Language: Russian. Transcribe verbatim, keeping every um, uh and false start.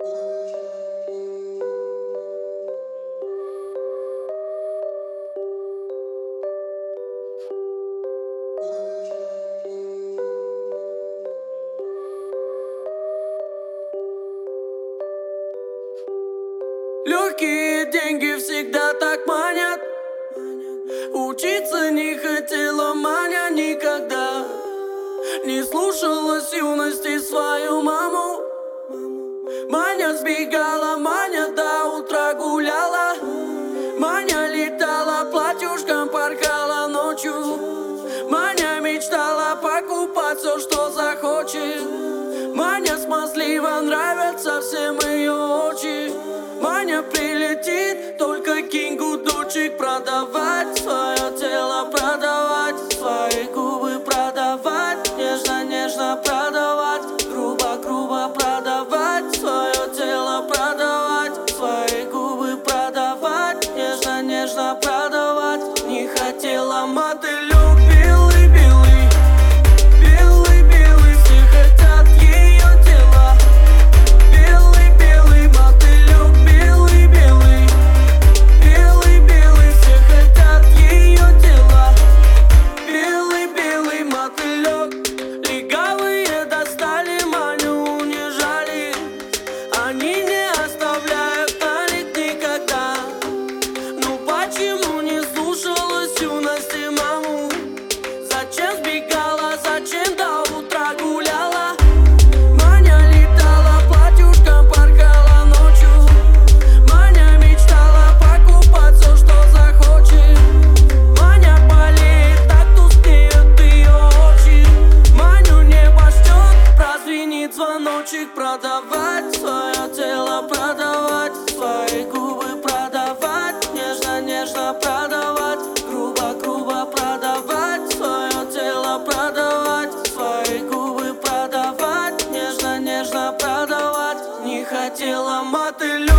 Легкие деньги всегда так манят. Учиться не хотела Маня никогда. Не слушалась юности свою маму. Маня сбегала, Маня до утра гуляла. Маня летала платьюшком, порхала ночью. Маня мечтала покупать все, что захочет. Маня смазлива, нравятся всем ее очи. Маня прилетит, только кингу дочек продавать. Свое тело продавать, свои губы продавать. Нежно-нежно продавать, грубо-грубо продавать. Свое тело продавать, свои губы продавать. Нежно-нежно продавать. Не хотела мотылек белый-белый, белый-белый, все хотят ее тела. Белый-белый мотылек, белый-белый, белый-белый, все хотят ее тела. Белый-белый мотылек. Легавые достали Маню, унижали. Они не оставляют налик никогда. Ну почему не слушалась юности маму? Зачем сбегала, зачем до утра гуляла? Маня летала платьюшком, порхала ночью. Маня мечтала покупать все, что захочет. Маня болеет, так тускнеют ее очи. Маню небо ждет, прозвенит звоночек. Продавать свое тело, продавать свои губы, продавать. Нежно-нежно продавать, грубо-грубо продавать. Свое тело продавать, свои губы продавать. Нежно-нежно продавать. Не хотела мотылек